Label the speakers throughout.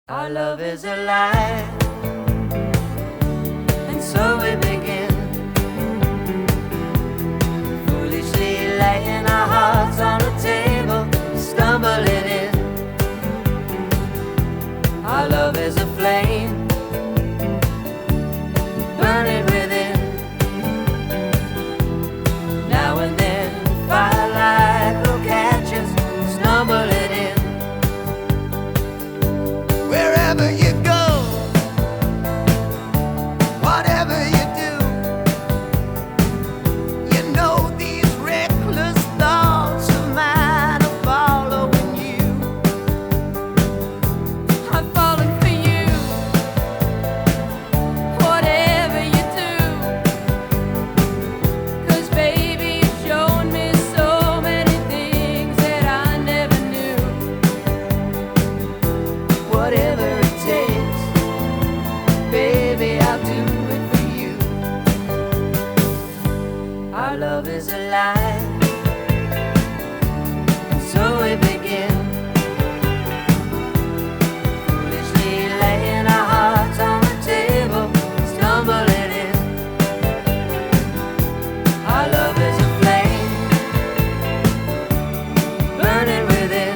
Speaker 1: Our love is alive, and so we begin, foolishly laying our hearts on the table, stumbling in. Our love is a flame, burning within. Now and then, firelight will catch us, stumbling in.
Speaker 2: Wherever you go, whatever you do, you know these reckless thoughts of mine are following you.
Speaker 3: I'm falling for you, whatever you do, 'cause baby you've shown me so many things that I never knew.
Speaker 1: Whatever it takes, baby, I'll do it for you. Our love is alive, and so we begin, foolishly laying our hearts on the table, stumbling in. Our love is a flame, burning within.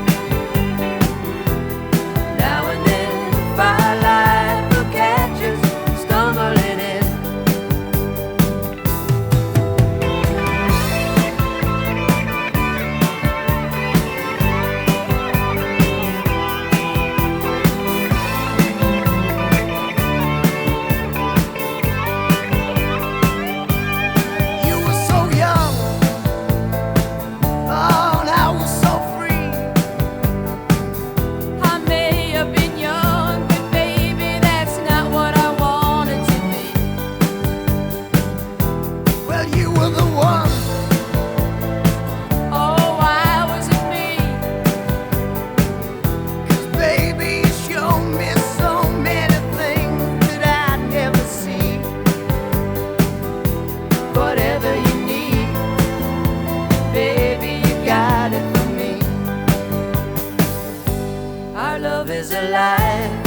Speaker 1: Now and then, firelight will catch us, stumbling in.
Speaker 2: You were so young, oh, and I was so free.
Speaker 3: I may have been young, but baby that's not what I wanted to be.
Speaker 2: Well, you were the one.
Speaker 3: Oh, why was it me?
Speaker 2: 'Cause baby, you showed me so many things that I'd never see.
Speaker 1: Whatever you need, baby, you got it for me. Our love is alive,